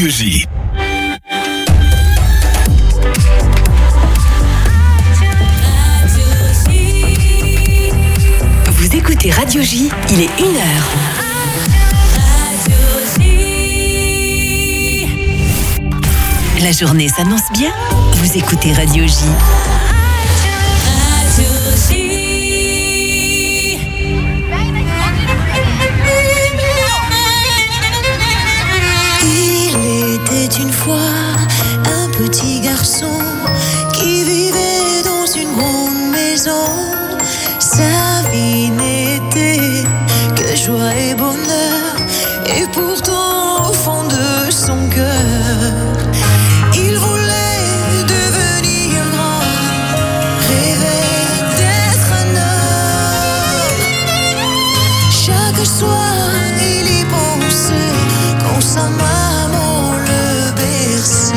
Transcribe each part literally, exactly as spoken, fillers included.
Radio J. Vous écoutez Radio J, il est une heure. La journée s'annonce bien. Vous écoutez Radio J. Il était une fois un petit garçon qui vivait dans une grande maison. Sa vie n'était que joie et bonheur, et pourtant au fond de son cœur, il voulait devenir grand, rêver d'être un homme. Chaque soir il y pensait quand sa maman le berçait.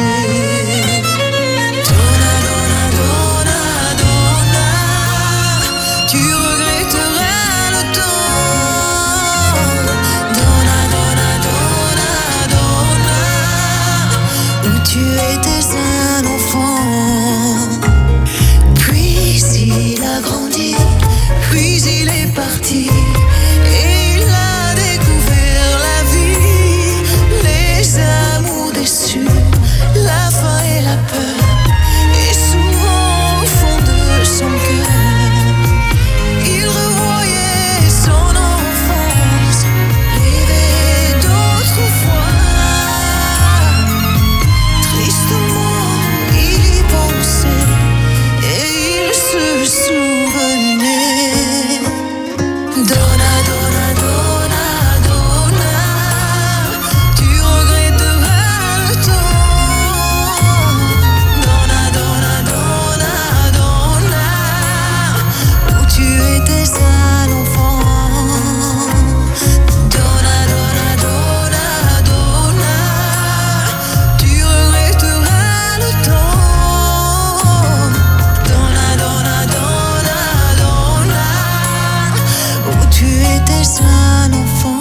Parti et il a découvert la vie, les amours déçus, la faim et la peur, et souvent au fond de son cœur, il revoyait son enfance, rêver d'autrefois. Tristement il y pensait et il se souvenait. Donna, donna, donna, donna, tu regretteras le temps. Donna, donna, donna, donna, où tu étais un enfant. Donna, donna, donna, donna, tu regretteras le temps. Donna, donna, donna, donna, où tu étais un enfant.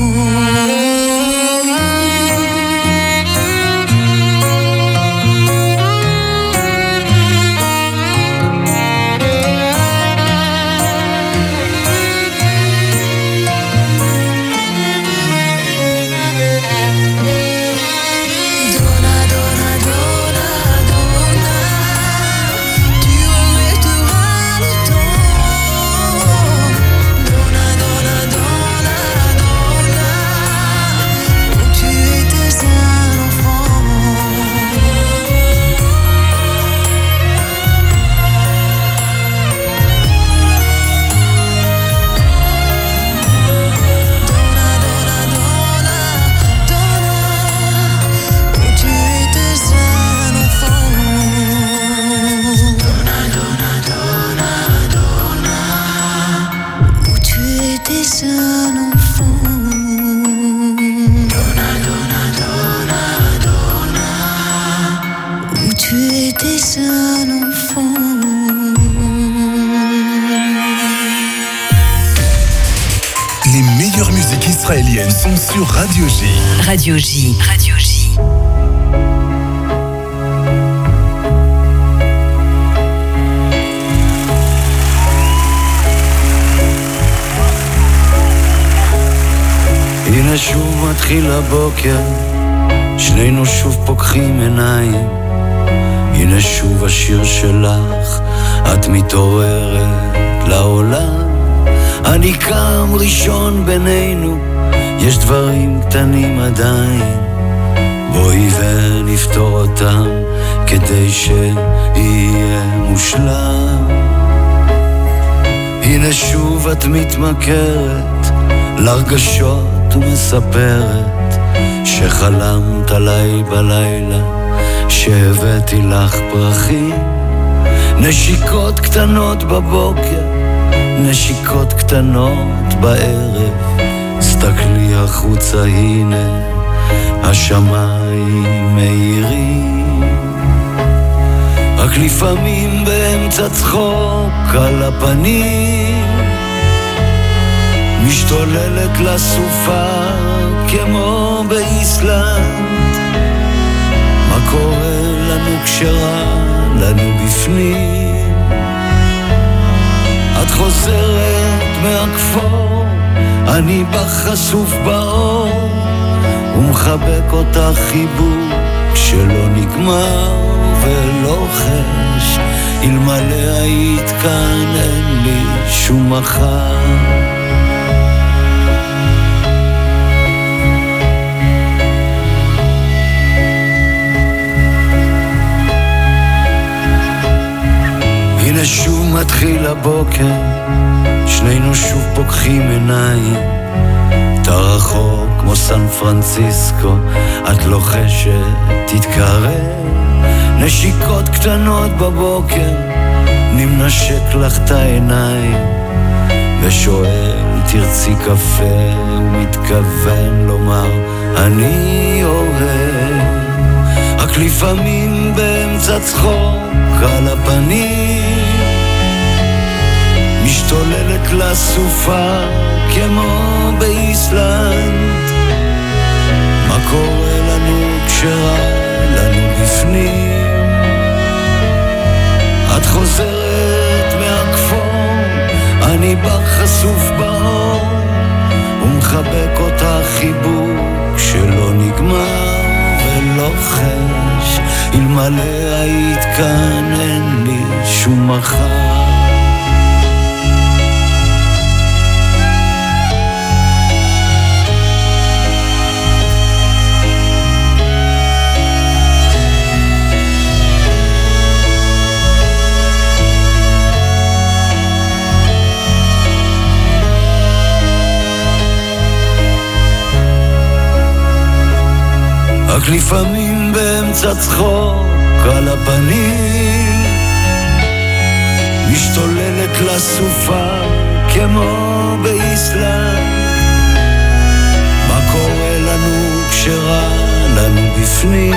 Donna, donna, donna, donna, tu regretteras le temps. Donna, donna, donna, donna, où tu étais un enfant. Donna, donna, donna, donna, où tu étais un enfant. Donna, donna, donna, donna, où tu étais un enfant. Donna, donna, donna, donna, où tu étais un enfant. Les meilleures musiques israéliennes sont sur Radio J. Radio J. Radio J. הנה שוב מתחיל הבוקר, שנינו שוב פוקחים עיניים. הנה שוב השיר שלך, את מתעוררת לעולם. אני קם ראשון בינינו, יש דברים קטנים עדיין. בואי ונפתור אותם כדי שיהיה מושלם. הנה שוב את מתמכרת לרגשות ומספרת שחלמת עליי בלילה, שהבאתי לך פרחים. נשיקות קטנות בבוקר, נשיקות קטנות בערב. סתכלי החוצה, הנה השמיים מאירים. רק לפעמים באמצע צחוק על הפנים משתוללת לסופה כמו באיסלנד מה קורה לנו כשרע לנו בפנים? את חוזרת מהכפור, אני בחשוף באור, ומחבק אותך חיבוק שלא נגמר ולא חש. אלמלא היית כאן אין לי שום מחר. הנה שוב מתחיל הבוקר, שנינו שוב פוקחים עיניים. אתה רחוק כמו סן פרנסיסקו, את לוחשת תתקרב. נשיקות קטנות בבוקר, נמנשק לך את העיניים, ושואל תרצי קפה, ומתכוון לומר אני אוהב. רק לפעמים באמצע צחוק על הפנים, משתוללת לסופה כמו באיסלנד. מה קורה לנו כשרע לנו בפנים? את חוזרת מהכפור, אני בחשוף באור, ומחבק אותך חיבוק שלא נגמר ולא חש. אלמלא היית כאן אין לי שום מחר. רק לפעמים באמצע צחוק על הפנים, משתוללת לסופה כמו באיסלנד. מה קורה לנו כשרע לנו בפנים?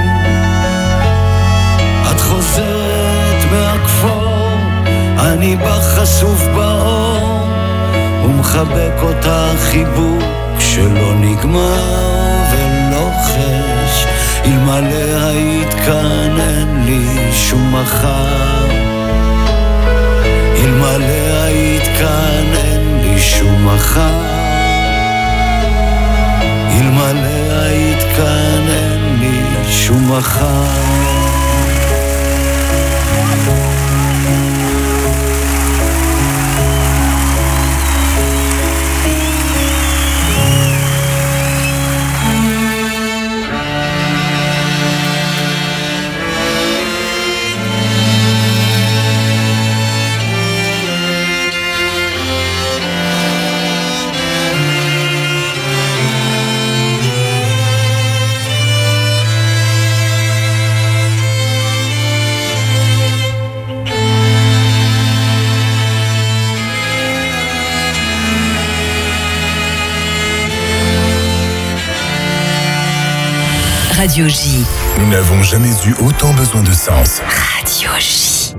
את חוזרת מהכפור, אני בחשוף באור, ומחבק אותך חיבוק שלא נגמר ולא חש. אלמלא היית כאן אין לי שום מחר. אלמלא היית כאן אין לי שום מחר. אלמלא היית כאן אין לי שום מחר. Radio J. Nous n'avons jamais eu autant besoin de sens. Radio J.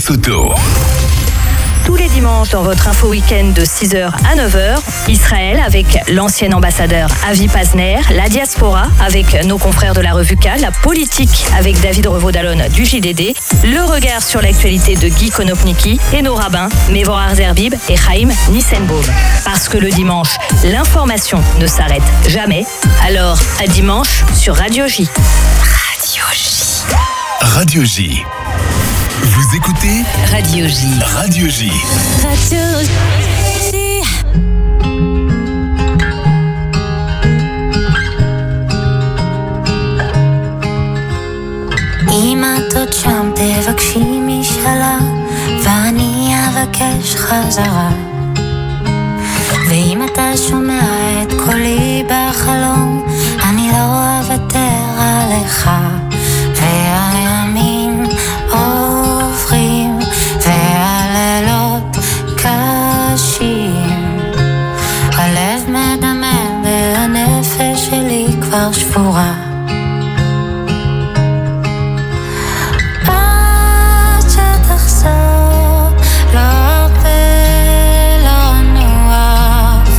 Auto. Tous les dimanches dans votre info week-end de six heures à neuf heures, Israël avec l'ancien ambassadeur Avi Pazner, la diaspora avec nos confrères de la revue K, la politique avec David Revaud-Dallon du J D D, le regard sur l'actualité de Guy Konopnicki et nos rabbins Mevorach Zerbib et Chaim Nissenbaum. Parce que le dimanche, l'information ne s'arrête jamais, alors à dimanche sur Radio J. Radio J. Radio J. Vous écoutez Radio J. Radio J. Radio J. אם את עוד שם תבקשי משאלה ואני אבקש חזרה, ואם אתה שומע את קולי בחלום אני לא אוותר עליך, והימים עוברים והלילות קשים, הלב מדמם והנפש שלי כבר שבורה, עד שתחזור לא הרבה לא נוח,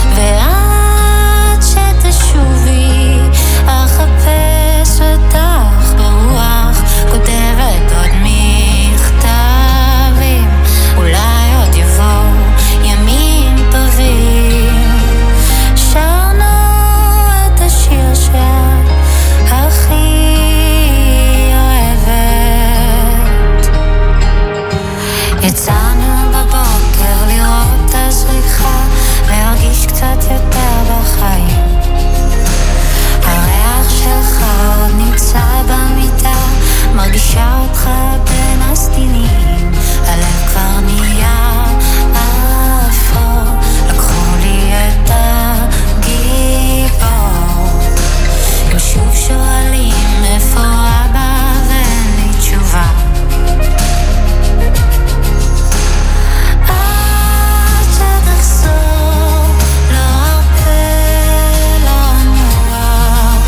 ועד שתשובי אחפש אותך ברוח, כותבת עוד מכתבים, אולי עוד יבואו ימים טובים, שרנו את השיר שאת הכי אוהבת, יצאנו בבוקר לראות את הזריחה, להרגיש קצת יותר בחיים, הריח שלך עוד נמצא במיטה, מרגישה אותך בין הסדינים, הלב כבר נהיה אפור, לקחו לי את הגיבור, הם שוב שואלים איפה אבא ואין לי תשובה, עד שתחזור לא הרבה לא נוח,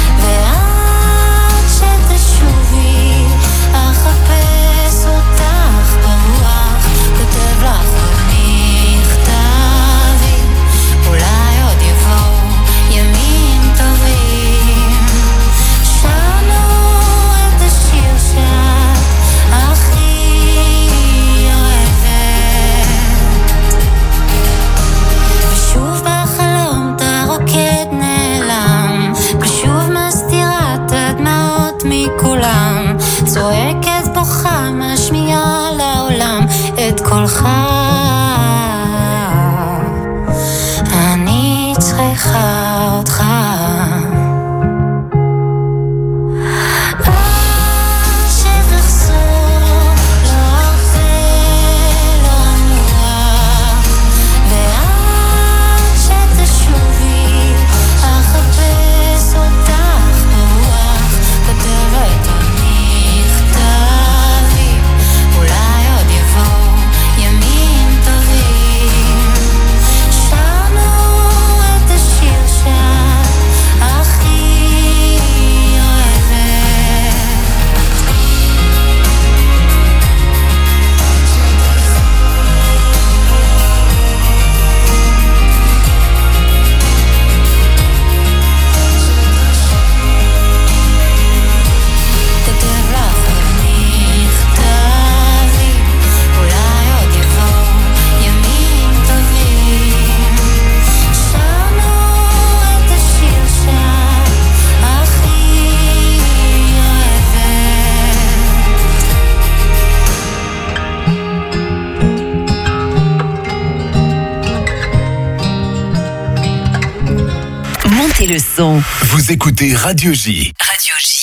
ועד שתשובי אחפש אותך ברוח, כותב לך עוד מכתבים, אולי עוד יבואו ימים טובים, שרנו את השיר שאת הכי אוהבת, ושוב בחלום אתה רוקד נעלם, ושוב מסתירה את הדמעות מכולם, צועקת בוכה משמיעה לעולם את קולך, אני צריכה אותך, עד שתחזור לא הרבה לא נוח, ועד שתשובי אחפש אותך ברוח, כותבת עוד מכתבים, אולי עוד יבואו ימים טובים, שרנו את השיר שאת הכי אוהבת. כותב לך עוד מכתבים, אולי עוד יבואו ימים טובים, שרנו את השיר שאת הכי אוהבת. Montez le son. Vous écoutez Radio J. Radio J.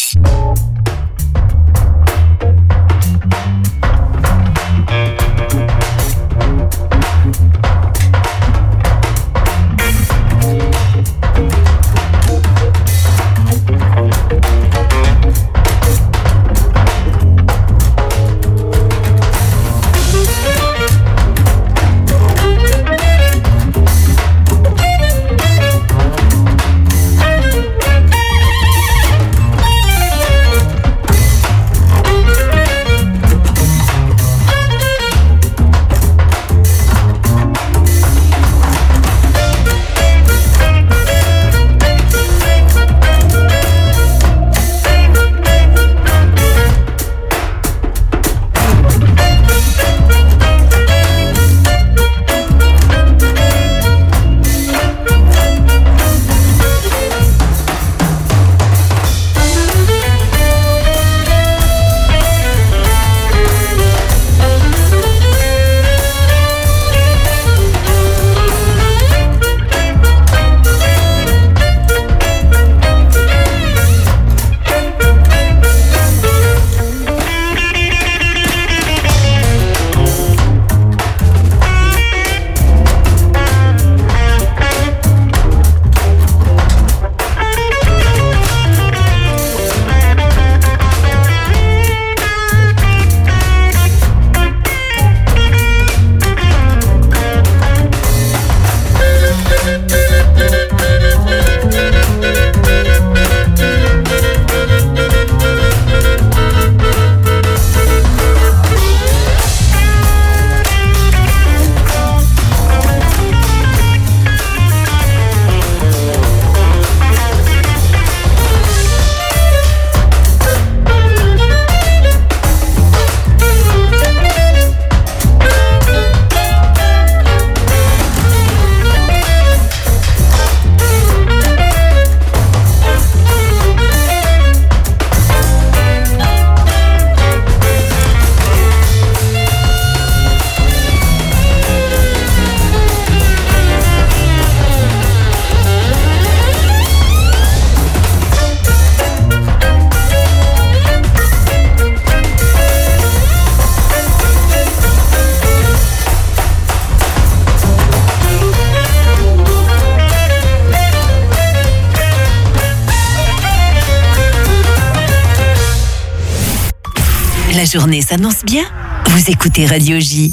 journée s'annonce bien. Vous écoutez Radio J.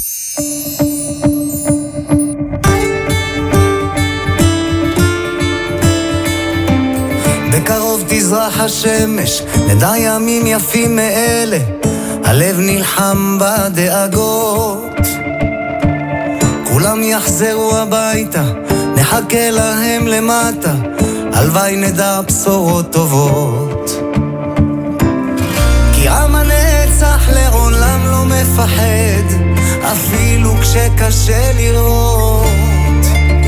בקרוב תזרח השמש, נדע ימים יפים מאלה, הלב נלחם בדאגות. כולם יחזרו הביתה, נחכה להם למטה, הלוואי נדע בשורות טובות. כי עם הנצח לעולם לא מפחד, אפילו כשקשה לראות.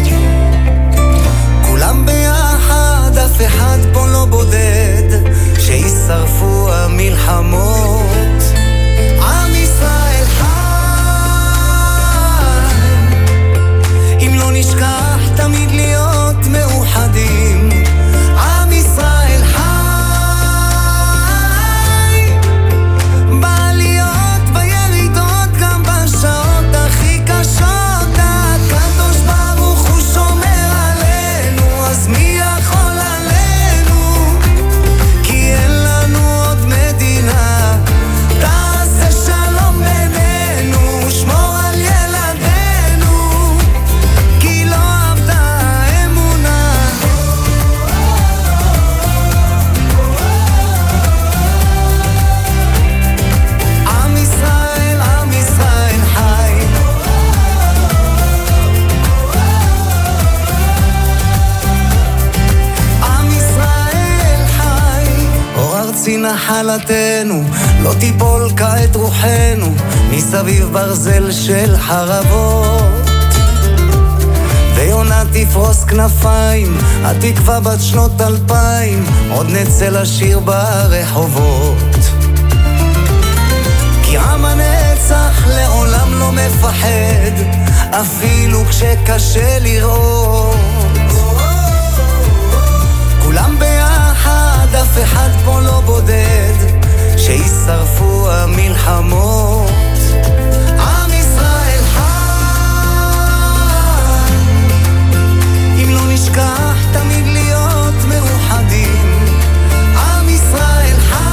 כולם ביחד, אף אחד פה לא בודד, שישרפו המלחמות. עם ישראל חי, אם לא נשכח תמיד להיות מאוחדים. עם ישראל חי, בעליות בירידות, גם בשעות הכי קשות. הקדוש ברוך הוא שומר עלינו, אז מי יכול עלינו? כי אין לנו עוד מדינה. תעשה שלום בינינו, שמור על ילדינו, כי לא עבדה האמונה. עם ישראל, עם ישראל חי. עם ישראל חי. אור ארצי נחלתנו, לא תיפול כעת רוחנו, מסביב ברזל של חרבות. ויונה תפרוס כנפיים, התקווה בת שנות אלפיים, עוד נצא לשיר ברחובות. כי עם הנצח לעולם לא מפחד, אפילו כשקשה לראות. כולם ביחד, אף אחד פה לא בודד, שישרפו המלחמות. עם ישראל חי, אם לא נשכח תמיד להיות מאוחדים. עם ישראל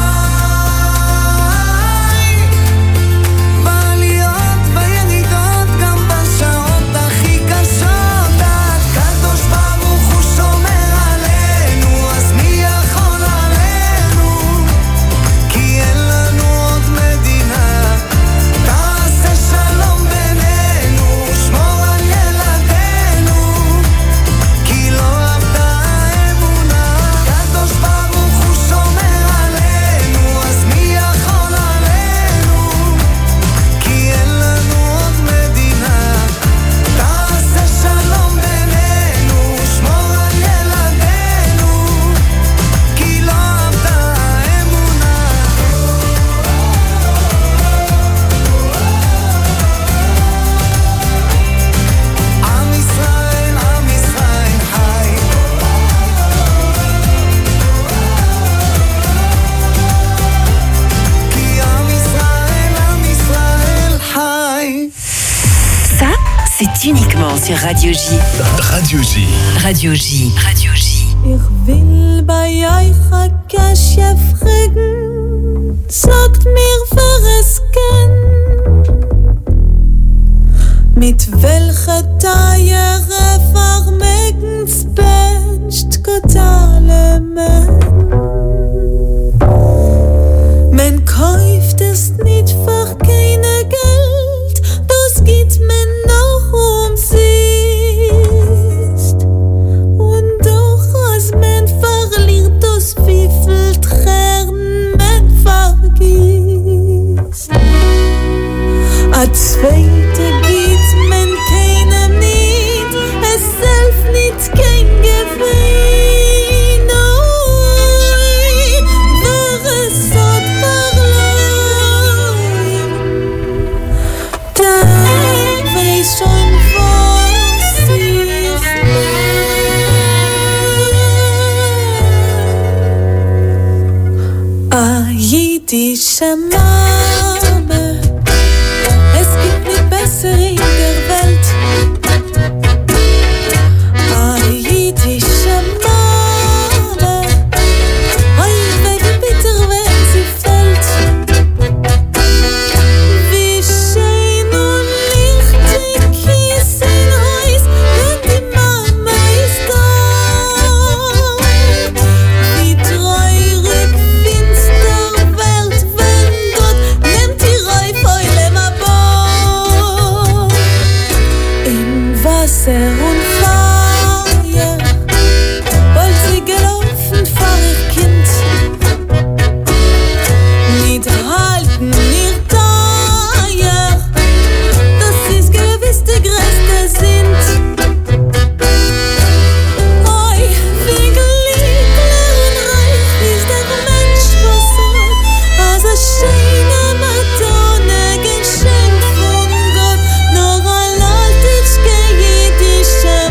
חי, בעליות בירידות, גם בשעות הכי קשות. הקדוש ברוך הוא שומר עלינו, אז מי יכול עלינו? כי אין לנו עוד מדינה. תעשה שלום בינינו, שמור על ילדינו, כי לא עבדה האמונה. הקדוש ברוך הוא שומר עלינו, אז מי יכול עלינו? כי אין לנו עוד מדינה. תעשה שלום בינינו, שמור על ילדינו, כי לא עבדה האמונה. עם ישראל, עם ישראל חי. כי עם ישראל, עם ישראל חי. Ça, c'est uniquement sur Radio J. Radio J. Radio J. Radio J. Ich will bei euch a Kaschef fragen, sagt mir, wer es kennt. Mit welcher Teiere vermegens best totale Men. Man kauft es nicht für keine Geld, das geht man noch umsist. Und doch als man verliert, das wie viel Tränen man vergisst. A zweite geht man keinem nicht, es selbst nicht kein Gewinn. Oi, wer es hat verloren, der weiß schon, was ich mein. A jüdische Mame, es gibt nicht besser in der Welt. A jüdische Mame, oi, wie bitter, wenn sie fällt. Wasser und Feuer, wollt sie gelaufen, fahr ich Kind, nicht halten ihr teuer, das ist gewiss die größte sind. Oi, wie glücklich und reich ist der Mensch, was sagt, als er schöne Madonna geschenkt von Gott, noch ein altitschke jüdische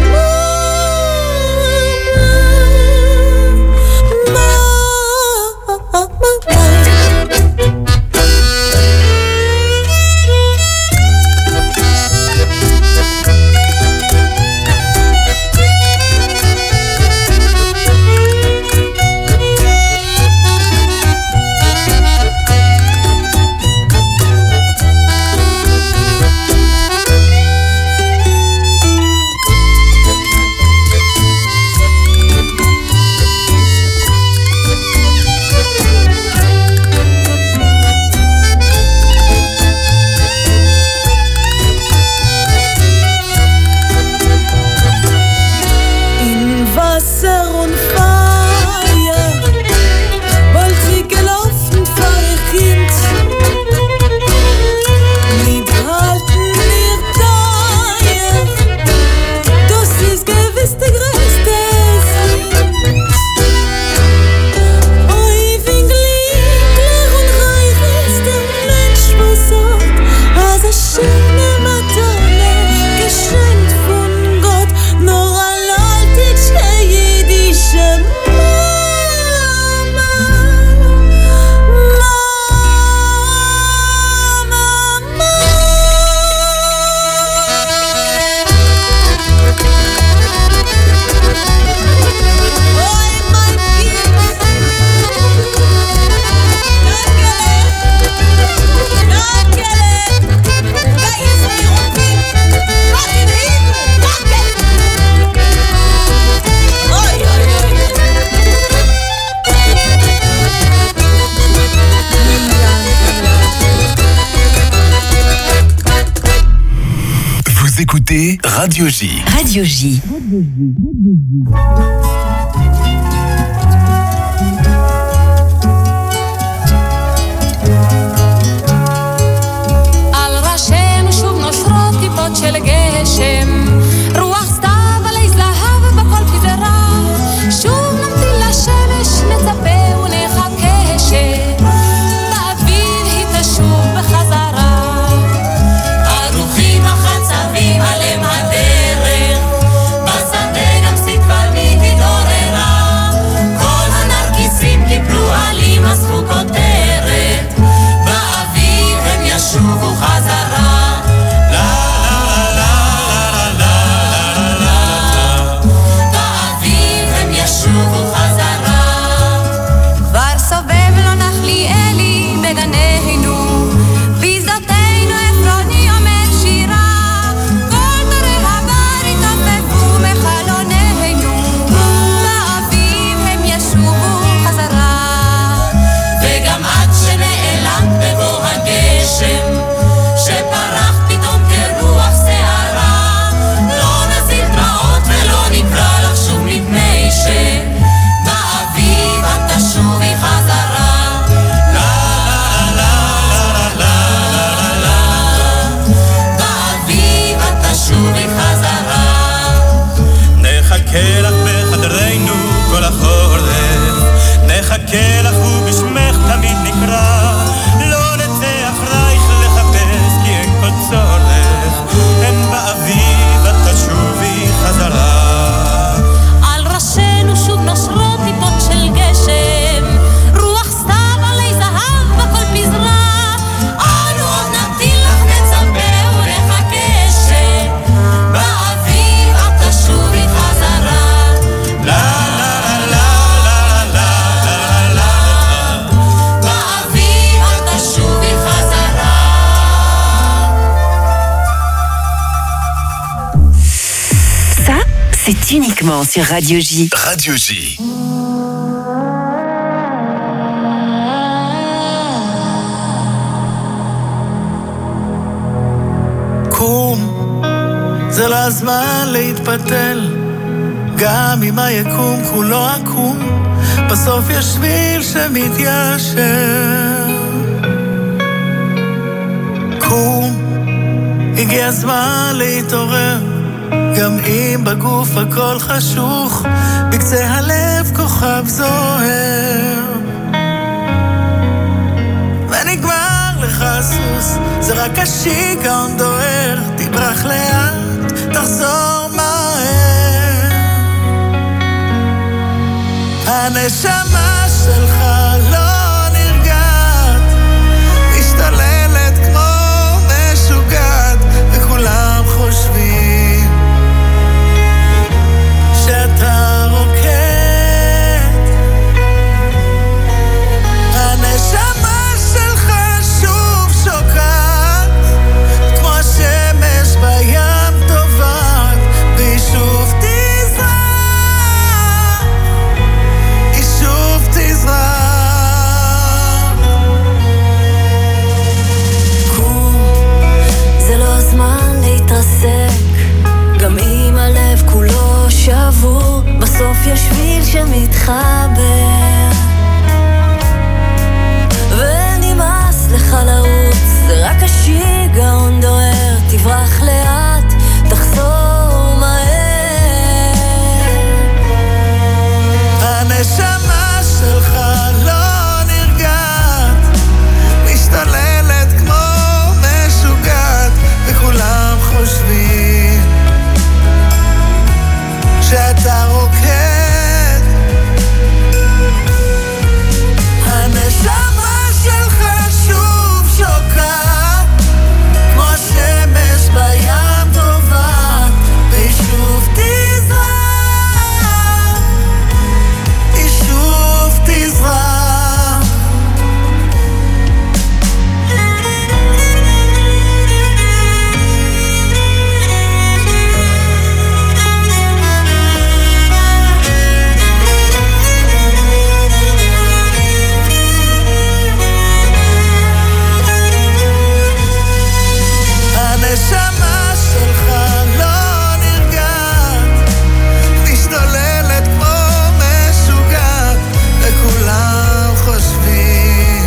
Radio J. Radio J. על ראשינו שוב נושרות טיפות של גשם, רוח סתיו עלי זהב בכל פזרה, שוב נמתין לשמש, נצפה ונחכה שבאביב היא תשוב בחזרה. ערוכים החצבים עליהם הדרך, בשדה גם סתוונית התעוררה, כל הנרקיסים קיפלו עלים אספו כותרת, באביב הם ישובו חזרה. לה לה לה לה לה, באביב הם ישובו חזרה. כבר סובב לו נחלי אלי בגננו, בשדותינו עפרוני עומד שירה, כל דורי הבר התעופפו מחלוננו, באביב הם ישובו חזרה. וגם עד שנעלם בבוא הגשם, שפרח פתאום כרוח שערה, לא נזיל דמעות ולא נקרא לך שוב מפני שבאביב את תשובי חזרה. לה לה לה לה לה, באביב את תשובי חזרה. נחכה לך בחדרנו כל החורף, נחכה לך ובשמך תמיד נקרא, לא נצא אחרייך לחפש כי אין כל צורך, אין באביב את תשובי חזרה. על ראשינו שוב נושרות טיפות של גשם, רוח סתיו עלי זהב בכל פזרה, אנו עוד נמתין לך נצפה ונחכה שבאביב את תשובי חזרה. לה לה לה לה לה לה, באביב את תשובי חזרה. Ça, c'est uniquement sur Radio J. Radio J. קום, זה לא הזמן להתפתל, גם אם היקום כולו עקום, בסוף יש שביל שמתיישר. קום, הגיע הזמן להתעורר, גם אם בגוף הכל חשוך, בקצה הלב כוכב זוהר. ונגמר לך סוס, זה רק השיגעון דוהר, תברח לאט, תחזור מהר. הנשמה שלך לא נרגעת, משתוללת כמו משוגעת, וכולם חושבים שאתה רוקד. הנשמה שלך שוב שוקעת, כמו השמש בים טובעת, והיא שוב תזרח, היא שוב תזרח. קום, זה לא הזמן להתרסק, גם אם הלב כולו שבור, בסוף יש שביל שמתחבר. ונמאס לך לרוץ, זה רק השיגעון דוהר, תברח לאט, תחזור מהר. הנשמה שלך לא נרגעת, משתוללת כמו משוגעת, וכולם חושבים שאתה רוקד. הנשמה שלך שוב שוקעת, כמו השמש בים טובעת, והיא שוב תזרח, היא שוב תזרח. הנשמה שלך לא נרגעת, משתוללת כמו משוגעת, וכולם חושבים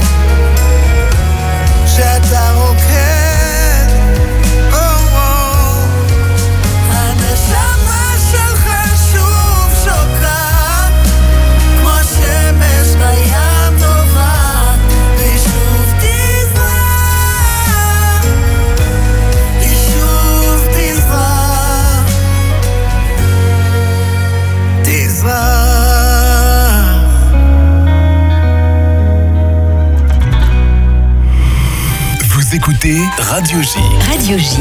שאתה רוקד. או, או. הנשמה שלך שוב שוקעת, כמו השמש בים טובעת, והיא שוב תזרח, היא שוב תזרח, תזרח. Vous écoutez Radio J. Radio J.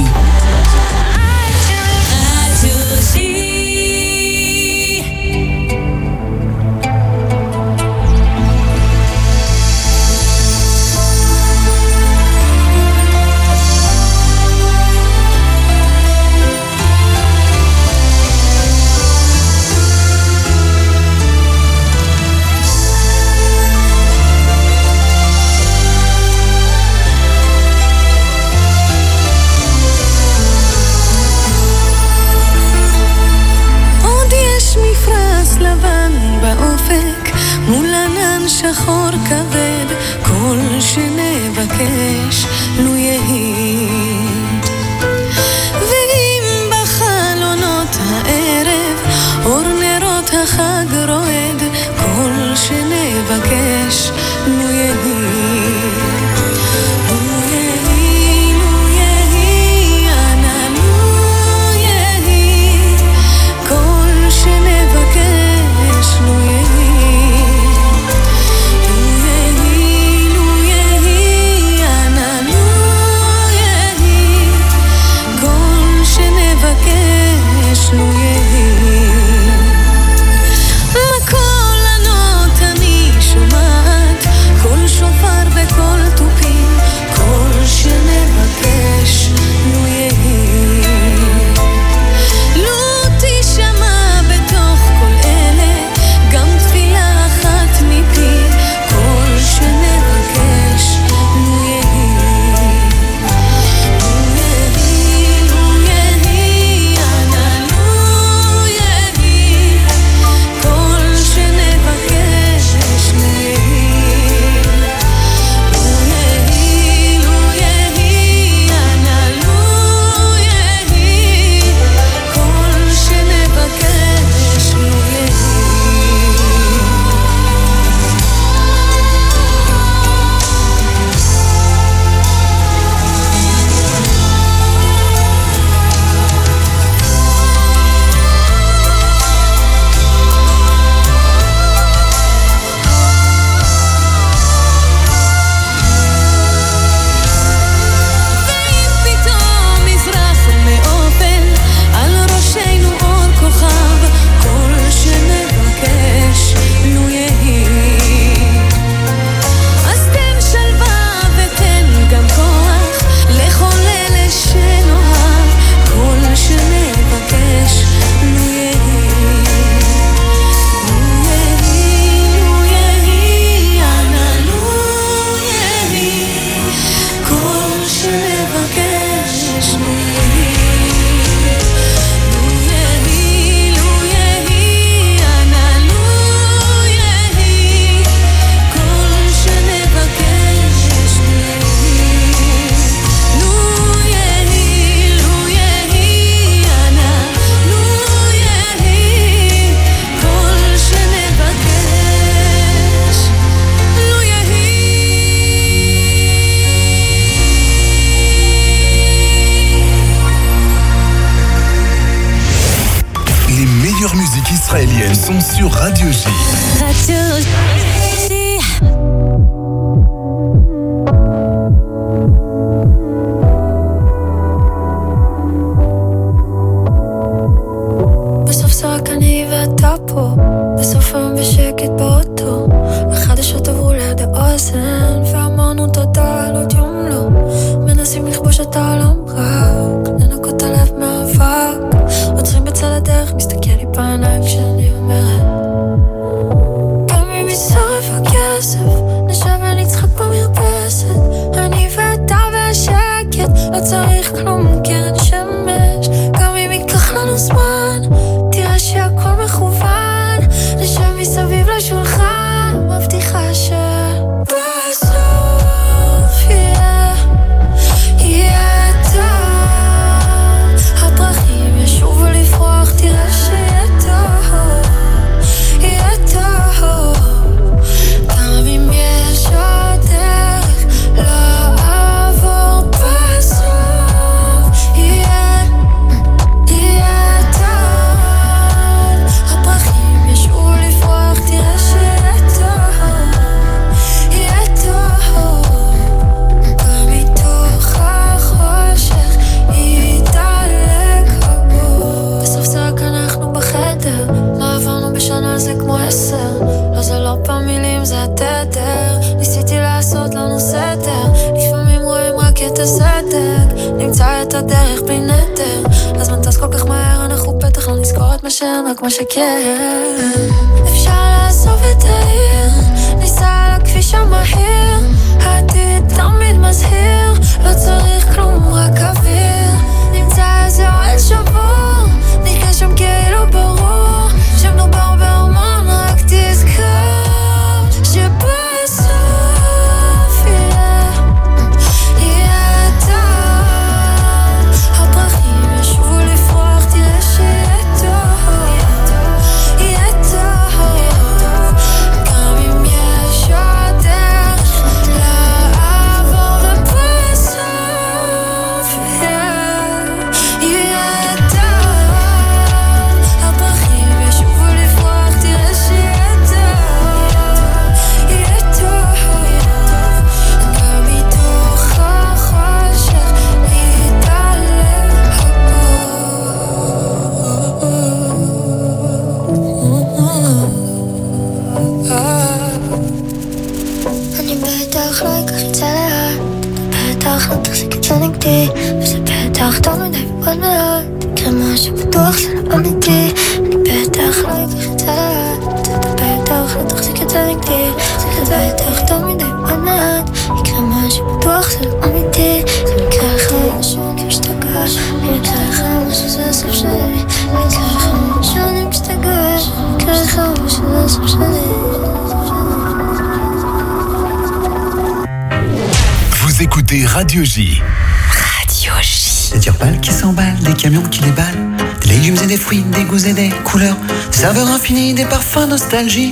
עוד יש מפרש לבן באופק, מול ענן שחור כבד, כל שנבקש לו יהי. ואם בחלונות הערב אור נרות החג רועד, כל שנבקש לו יהי. לו יהי, לו יהי, אנא לו יהי, כל שנבקש לו יהי. לו יהי, לו יהי, אנא לו meilleures musiques israéliennes sont sur Radio J. Radio J. בסוף זה רק אני ואתה פה, בסוף היום בשקט באוטו, החדשות עברו ליד האוזן ואמרנו תודה על עוד יום לא, מנסים לכבוש את העולם רק לנקות הלב מאבק, עוצרים בצד הדרך, מסתכל לי בעיניים כשאני אומרת גם אם ישרף הכסף נשב ונצחק במרפסת, אני ואתה והשקט לא צריך כלום קרן שמש, גם אם ייקח לנו זמן תראה שהכל מכוון, נשב מסביב לשולחן מבטיחה שבסוף יהיה יהיה טוב, הפרחים ישובו לפרוח, תראה שיהיה טוב, יהיה טוב, גם אם יש עוד דרך לעבור, בסוף יהיה יהיה טוב, הפרחים ישובו לפרוח, תראה שיהיה טוב, יהיה טוב, גם מתוך החושך יתעלק הבוא, בסוף זה רק אנחנו בחדר, מה עברנו בשנה זה כמו עשר, לא זה לא פעם מילים זה התדר, ניסיתי לעשות לנו סדר, לפעמים רואים רק את הסדק, נמצא את הדרך בלי נדר, הזמן טס כל כך מהר אנחנו בטח לא נזכור את מה שאין רק מה שכן, אפשר לעזוב את העיר, ניסע על הכביש המהיר, העתיד תמיד מזהיר, לא צריך כלום רק אוויר, נמצא איזה אוהל שבור, נחיה שם כאילו ברור, שמדובר בהרמון רק תזכור שבסוף יהיה יהיה טוב, הפרחים ישובו לפרוח, תראה שיהיה טוב, יהיה טוב, גם אם יש עוד דרך לעבור, ובסוף יהיה יהיה טוב, הפרחים ישובו לפרוח, תראה שיהיה טוב, יהיה טוב, גם מתוך החושך יתעלם אני בטח לא אקח את זה לאט, בטח לא תחזיק את זה נגדי, וזה בטח טוב מדי ועוד מאוד, יקרה משהו בטוח זה לא אמיתי, אני בטח לא אקח את זה לאט, בטח לא תחזיק את זה נגדי, זה בטח טוב מדי ועוד מאוד, יקרה משהו בטוח זה לא אמיתי, זה מקרה אחד משהו אני משתגע, מקרה אחד משהו זה הסוף שלי, מקרה אחד משהו אני משתגע, מקרה אחד משהו זה הסוף שלי. Vous écoutez Radio J. Radio J. Des tire-balles qui s'emballent, des camions qui déballent, des légumes et des fruits, des goûts et des couleurs, des saveurs infinies, des parfums nostalgie.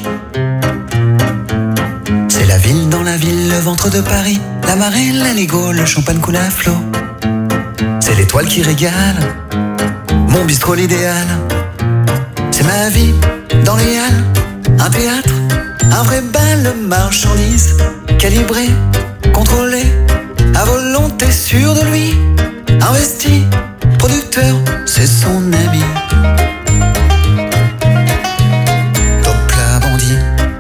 C'est la ville dans la ville, le ventre de Paris, la marée, la Lego, le champagne coule à flot. C'est l'étoile qui régale, mon bistrot l'idéal. C'est ma vie dans les halles, un théâtre, un vrai bal de marchandises, calibré, contrôlé, à volonté, sûr de lui, investi, producteur, c'est son ami. Top la bandit.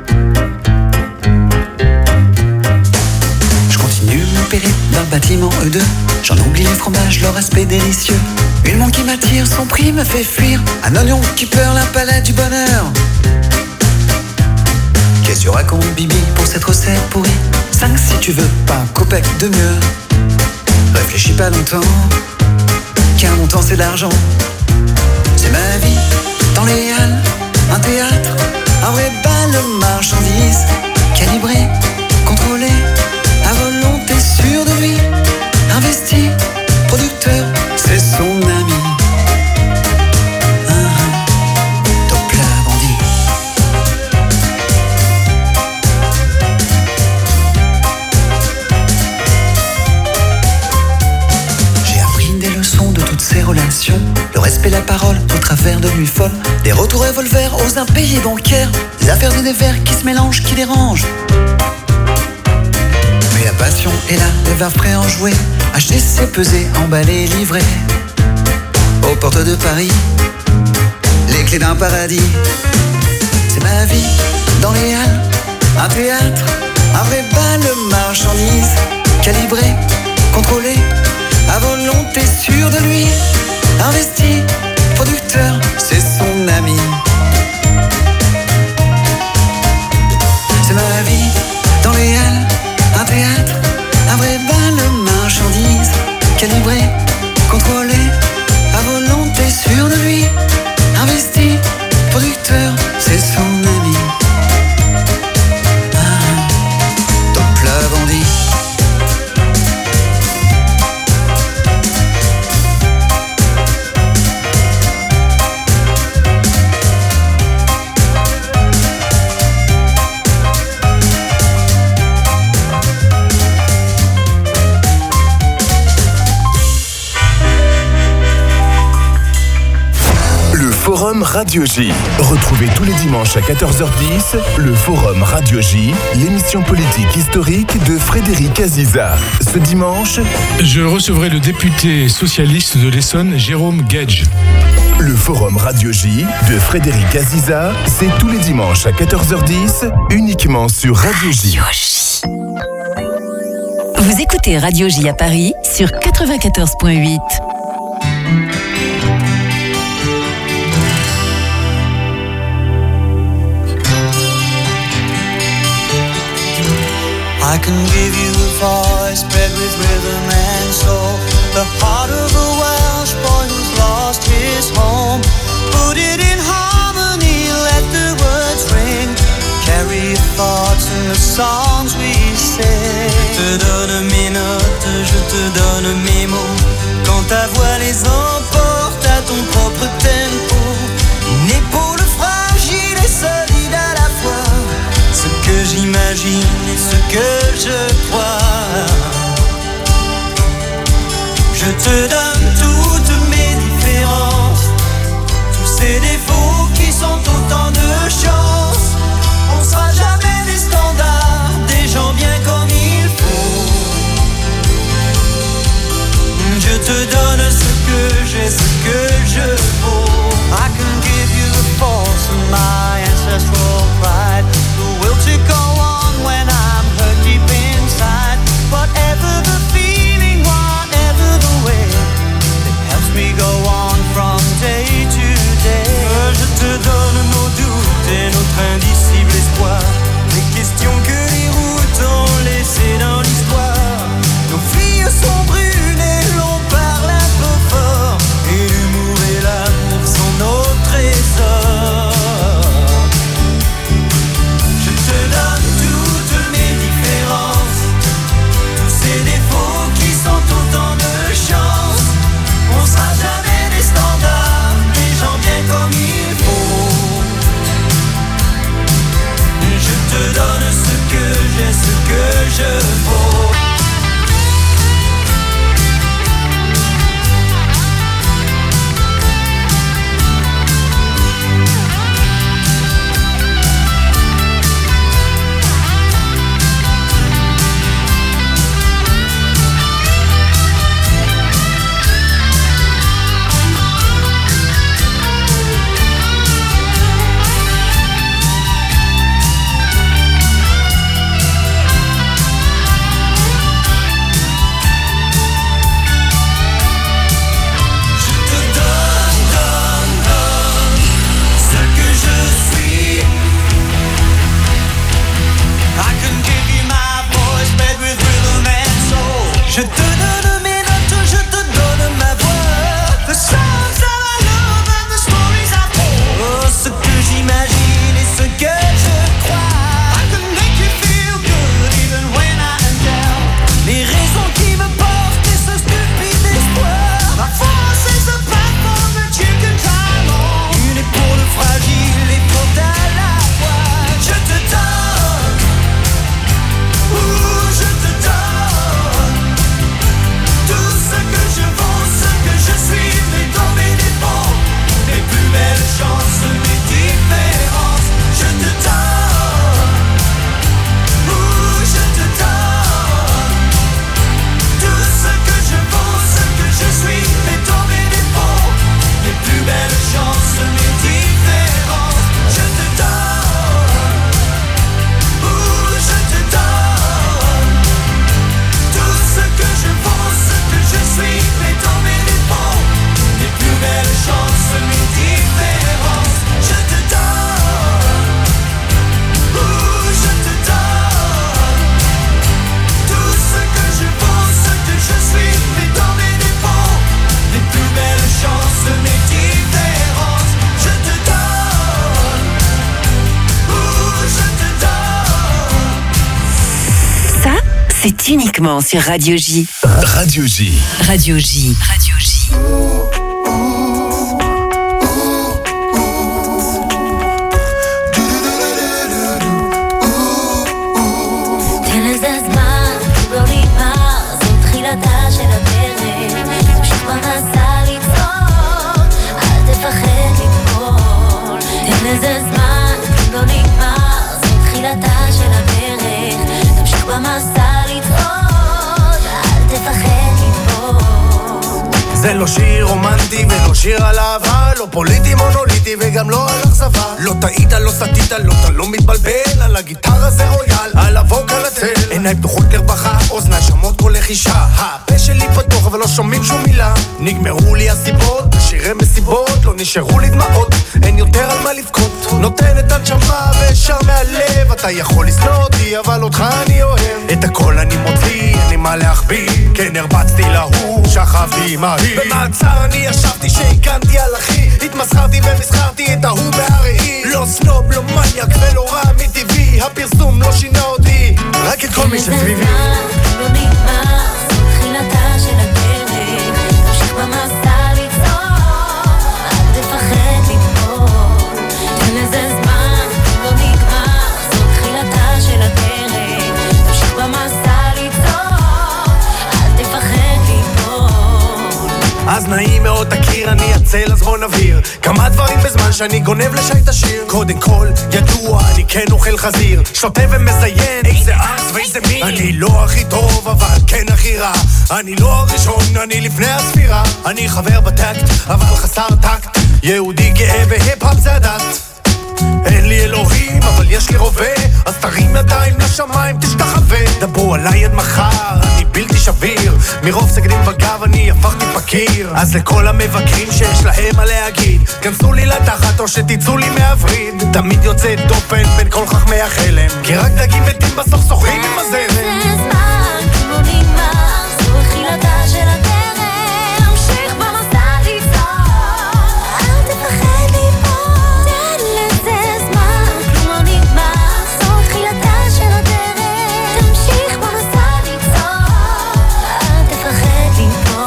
Je continue mon périple d'un bâtiment E deux, j'en oublie les fromages, leur aspect délicieux. Une montre qui m'attire, son prix me fait fuir, un oignon qui pleure la palette du bonheur. Qu'est-ce que tu racontes, Bibi, pour cette recette pourrie? Cinq si tu veux, pas un copec de mieux. Réfléchis pas longtemps, qu'un montant c'est de l'argent. C'est ma vie, dans les halles, un théâtre, un vrai bal de marchandises, calibré, contrôlé, à volonté, sûr de lui, investi, producteur, c'est son ami. Top la bandit. J'ai appris des leçons de toutes ces relations, le respect, la parole, au travail. travers de nuits folles, des retours revolvers aux impayés bancaires, des affaires et des vers qui se mélangent, qui dérangent. Mais la passion est là, les verves prêts à en jouer, acheter, c'est peser, emballer, livrer. Aux portes de Paris, les clés d'un paradis. C'est ma vie dans les halles, un théâtre, un vrai bal de marchandises, calibré, contrôlé, à volonté, sûr de lui, investi, producteur, c'est son ami. C'est ma vie dans les halles, un théâtre, un vrai bal de marchandises, calibré, contrôlé, à volonté, sûr de lui, investi, producteur, c'est son ami. Ah, top la bandit. Forum Radio J. Retrouvez tous les dimanches à quatorze heures dix le Forum Radio J, l'émission politique historique de Frédéric Aziza. Ce dimanche, je recevrai le député socialiste de l'Essonne, Jérôme Gage. Le Forum Radio J de Frédéric Aziza, c'est tous les dimanches à quatorze heures dix, uniquement sur Radio J. Radio J. Vous écoutez Radio J à Paris sur quatre-vingt-quatorze virgule huit. I can give you a voice bred with rhythm and soul, the heart of a Welsh boy who's lost his home. Put it in harmony, let the words ring, carry your thoughts in the songs we sing. Je te donne mes notes, je te donne mes mots, quand ta voix les emporte à ton propre tempo. Une épaule fragile et solide à la fois, ce que j'imagine et ce que je crois. Je te donne toutes mes différences, tous ces défauts qui sont autant de chance. On sera jamais des standards, des gens bien comme il faut. Je te donne ce que j'ai, ce que je vaux. I can give you the force of my ancestral pride, the will to go on when I'm hurt deep inside. Whatever the feeling, whatever the way, C'est uniquement sur Radio J. Radio J. Radio J. Radio J. איזה זמן לא נגמר, זו תחילתה של הדרך. תמשיך במסע לצעוד, אל תפחד ליפול. זה לא שיר רומנטי ולא שיר על אהבה, לא פוליטי מונוליטי וגם לא על אכזבה. לא טעית, לא סטית, לא אתה לא מתבלבל, על הגיטרה זה רויאל, על הווקל הצל. עיניי פתוחות לרווחה, אוזני שמות כל לחישה. הפה שלי פתוח אבל לא שומעים שום מילה. נגמרו לי הסיבות, בשירי מסיבות, לא נשארו לי דמעות, אין יותר על מה לבכות. נותן את הנשמה וישר מהלב, אתה יכול לסנוע אותי אבל אותך אני אוהב. את הכל אני מוציא, אין לי מה להחביא, כן הרבצתי להוא, שכבתי עם ההיא. במעצר אני ישבתי שהקנתי על אחי, התמסחרתי ומסחרתי את ההוא בהראי. לא סנוב, לא מניאק ולא רע מטבעי, הפרסום לא שינה אותי, רק את כל מי שסביבי. לא נגמר, זו תחילתה של הדרך. תמשיך במסע לצעוד, אל תפחד ליפול. תן לזה זמן, לא נגמר, זו תחילתה של הדרך. תמשיך במסע לצעוד, אל תפחד ליפול. אז נעים מאוד תכיר, אני אצל אז בוא נבהיר כמה דברים בזמן שאני גונב לשי את השיר. קודם כל, ידוע, אני כן אוכל חזיר, שותה ומזיין איזה ארס ואיזה מין. אני לא הכי טוב, אבל כן הכי רע, אני לא הראשון, אני לפני הספירה. אני חבר בטקט, אבל חסר טקט, יהודי גאה והיפ-הפ זה הדת. אין לי אלוהים, אבל יש לי רובה, אז תרים ידיים לשמיים, תשתחווה. דברו עליי עד מחר, אני בלתי שביר, מרוב סגדים בגב אני הפכתי פקיר. אז לכל המבקרים שיש להם מה להגיד, כנסו לי לתחת או שתיצאו לי מהווריד. תמיד יוצא דופן בין כל חכמי החלם, כי רק דגים מתים בסוף שוחים עם הזרם. זה זמן, לא נגמר, זו תחילתה של הדרך. תמשיך במסע לצעוד, אל תפחד ליפול. תן לזה זמן, כלום לא נגמר, זו תחילתה של הדרך. תמשיך במסע לצעוד, אל תפחד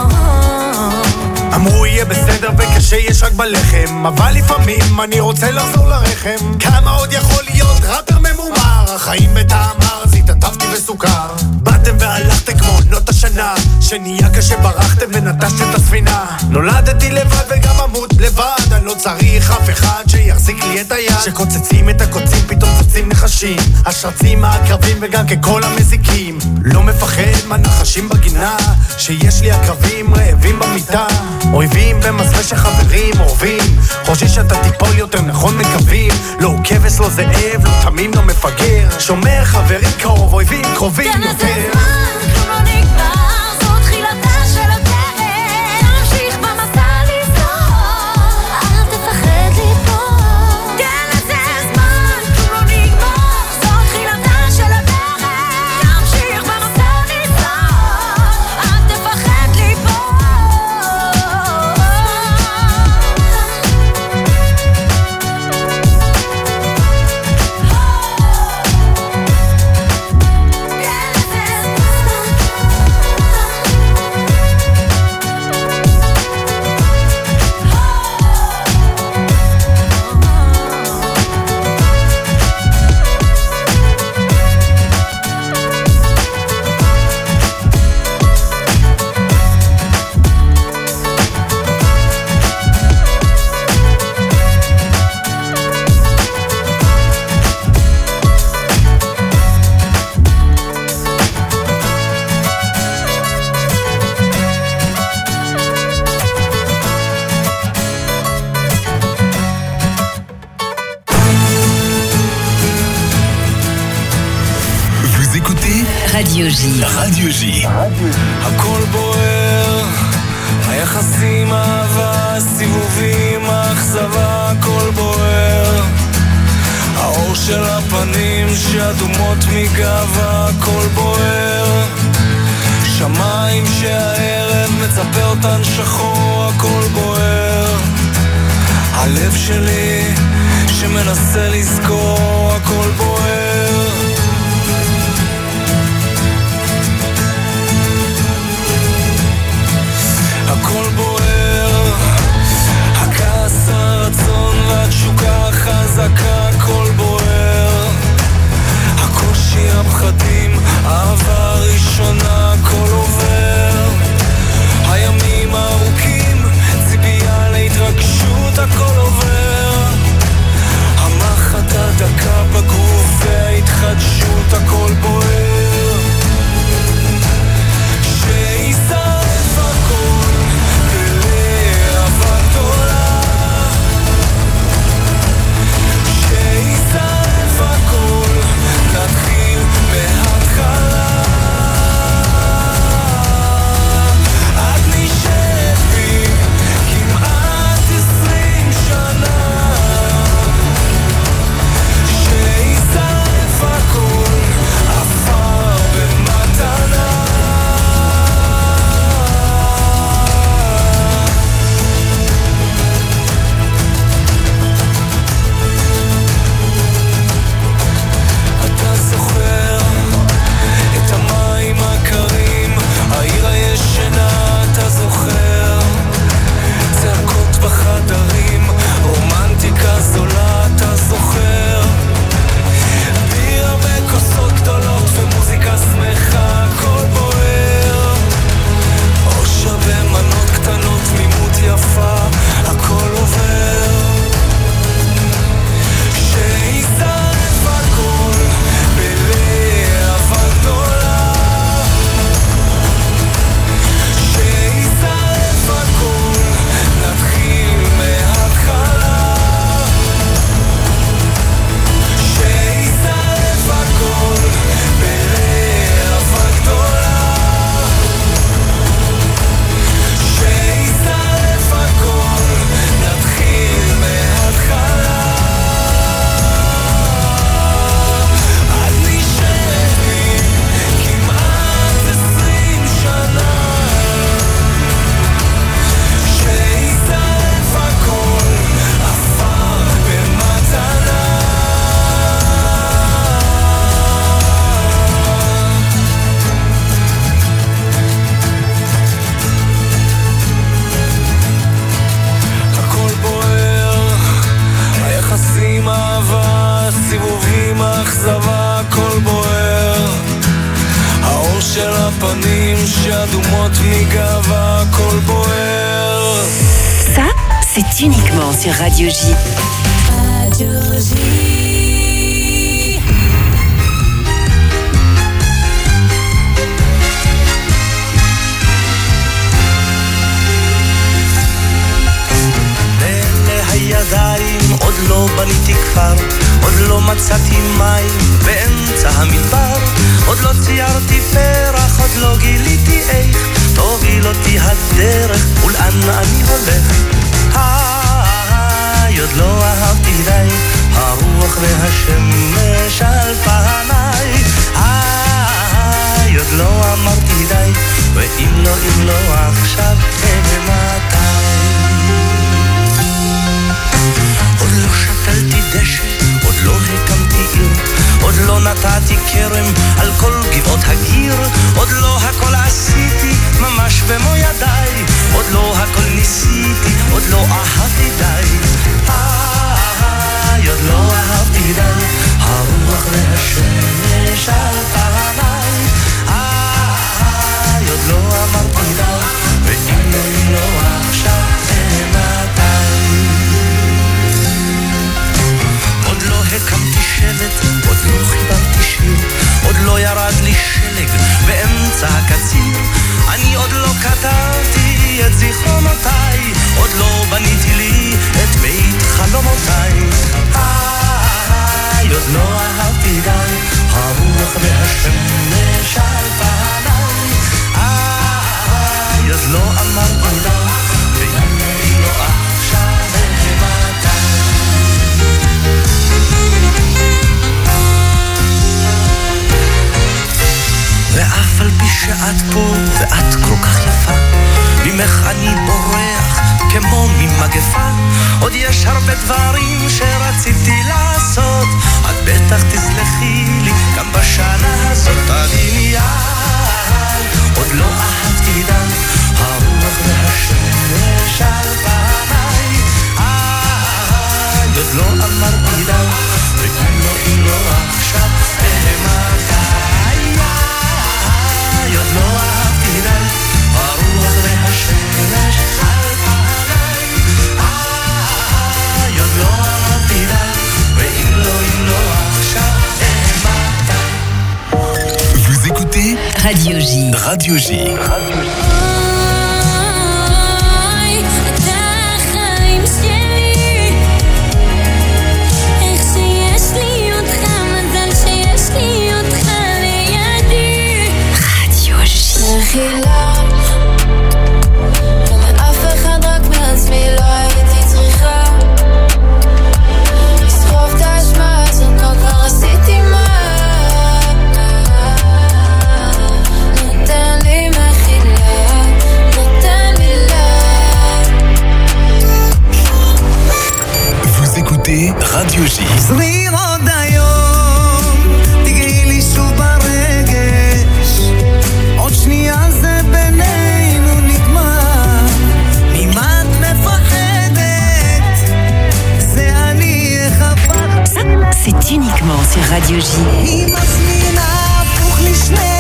ליפול. אמרו יהיה בסדר וקשה יש רק בלחם, אבל לפעמים אני רוצה לחזור לרחם. כמה עוד יכול להיות ראפר ממומר, החיים בטעם ארז, התעטפתי בסוכר. באתם והלכתם כמו עונות השנה, שנהיה כשברחתם ונטשתם את הספינה. נולדתי לבד וגם אמות לבד, אני לא צריך אף אחד שיחזיק לי את היד. שקוצצים את הקוצים פתאום צצים נחשים, השרצים העקרבים וגם ככל המזיקים. לא מפחד מהנחשים בגינה, שיש לי עקרבים רעבים במיטה. אויבים במסווה שחברים אורבים, חושבים שאתה טיפול יותר נכון מקווים. לא כבש לא זאב, לא תמים לא מפגר, שומר חברים קרוב, אויבים קרובים יותר. תן לזה זמן, כלום לא נגמר, זו תחילתה של הדרך. תמשיך במסע לצעוד, אל תפחד ליפול. תן לזה זמן, כלום לא נגמר, זו תחילתה של הדרך. תמשיך במסע לצעוד, אל תפחד ליפול. Radio J. Radio J. הכל בוער, היחסים, אהבה, סיבובים, האכזבה, הכל בוער. האור של הפנים שאדומות מגאווה, הכל בוער. שמיים שהערב מצפה אותן שחור, הכל בוער. הלב שלי שמנסה לזכור, הכל בוער. יחסים, אהבה, סיבובים, אכזבה, הכל בוער. האור של הפנים שאדומות מגאווה, הכל בוער. Ça, c'est uniquement sur Radio J. Radio J. הידיים, עוד לא בניתי כפר, עוד לא מצאתי מים באמצע המדבר, עוד לא ציירתי פרח, עוד לא גיליתי איך תוביל אותי הדרך ולאן אני הולך. היי, עוד לא אהבתי די, הרוח והשמש על פניי. היי, עוד לא אמרתי די, ואם לא, אם לא עכשיו, מתי? עוד לא שתלתי דשא, עוד לא הקמתי עיר, עוד לא נתתי כרם על כל גבעות הגיר, עוד לא הכל עשיתי ממש במו ידיי, עוד לא הכל ניסיתי, עוד לא אהבתי די. איי, עוד לא אהבתי די, הרוח והשמש על פניי. איי, עוד לא אמרתי די, ואם לא, אם לא עכשיו, הקמתי שבט, עוד לא חיברתי שיר, עוד לא ירד לי שלג באמצע הקציר, אני עוד לא כתבתי את זיכרונותיי, עוד לא בניתי לי את בית חלומותיי. איי, עוד לא אהבתי די, הרוח והשמש על פניי. איי, עוד לא אמרתי די, ואם לא עכשיו ומתי. ואף על פי שאת פה ואת כל כך יפה, ממך אני בורח כמו ממגפה, עוד יש הרבה דברים שרציתי לעשות, את בטח תסלחי לי גם בשנה הזאת. תביני יד, עוד לא אהבתי דם, הרוח והשמש על פניי. עוד לא אמרתי דם, ואם לא, אם לא עכשיו, מתי? עוד לא אהבתי די, הרוח והשמש על פניי. עוד לא אהבתי די, ואם לא, אם לא עכשיו, מתי? Vous écoutez Radio J. Radio J. Radio J. חילה לא מאף אחד, רק מעצמי לא הייתי צריכה לסחוב את האשמה הזאת, לא כבר עשיתי מה נותן לי מחילה, נותן מילה. Vous écoutez Radio J. זמיר עוד היום, תגעי לי שוב ברגש, עוד שנייה זה בינינו נגמר, ממה את מפחדת? זה אני אחפך. Ça, c'est uniquement sur Radio J. היא מזמינה הפוך לשני